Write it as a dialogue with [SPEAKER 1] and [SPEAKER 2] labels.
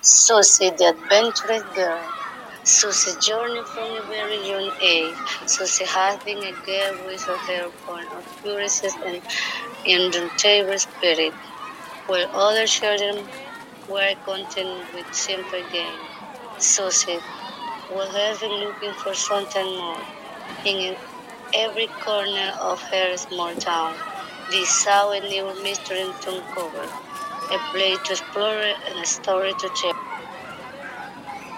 [SPEAKER 1] Susie, the adventurous girl. Susie's journey from a very young age. Susie has been a girl with her born of curiosity and indomitable spirit, while other children were content with simple games. Susie would have been looking for something more. In every corner of her small town, they saw a new mystery to uncover, a place to explore and a story to tell.